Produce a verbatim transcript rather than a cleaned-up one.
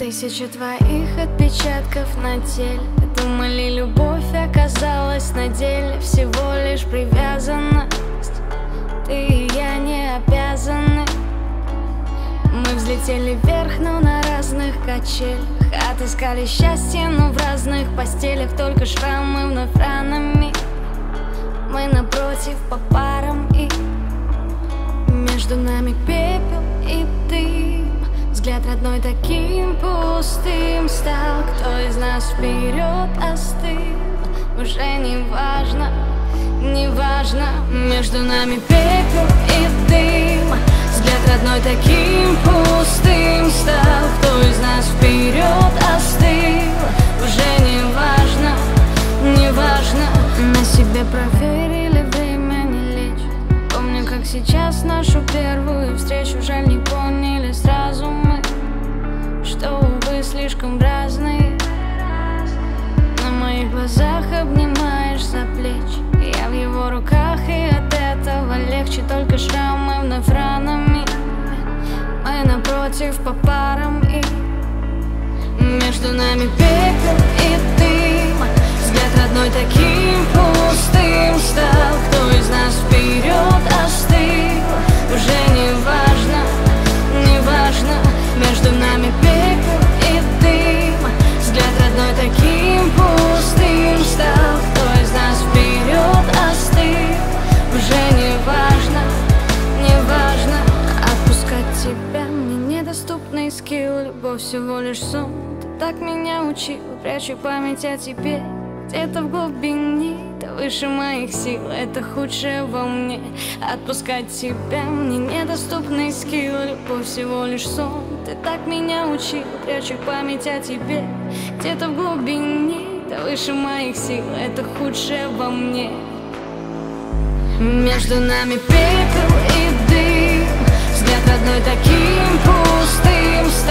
Тысячи твоих отпечатков на теле. Думали, любовь оказалась на деле всего лишь привязанность. Ты и я не обязаны. Мы взлетели вверх, но на разных качелях. Отыскали счастье, но в разных постелях. Только шрамы вновь ранами. Мы напротив по парам, и между нами пепел и дым. Взгляд родной таким пустым стал. Кто из нас вперед остыл, уже не важно, не важно. Между нами пепел и дым. Взгляд родной таким пустым стал. Кто из нас вперед остыл, уже не важно, не важно. На себе проверили, время не лечит. Помню, как сейчас нашу первую встречу. Жаль, не поняли сразу мы, что, увы, слишком разные. На моих глазах обнимаешь за плечи. Я в его руках, и от этого легче. Только шрамы вновь ранами. Мы напротив по парам, и между нами пепел и дым. Взгляд родной таким пустым стал. Кто из нас вперед остыл, уже не важно, не важно. Между нами пепел и дым. Взгляд родной таким пустым стал. Кто из нас вперед остыл, уже не важно, не важно. Отпускать тебя мне недоступный скилл. Любовь всего лишь сон, ты так меня учил. Прячу память о тебе где-то в глубине. Ты выше моих сил, это худшее во мне. Отпускать тебя мне недоступный скилл. Любовь всего лишь сон, ты так меня учил. Прячу память о тебе где-то в глубине. Ты выше моих сил, это худшее во мне. Между нами пепел и дым. Взгляд родной таким пустым.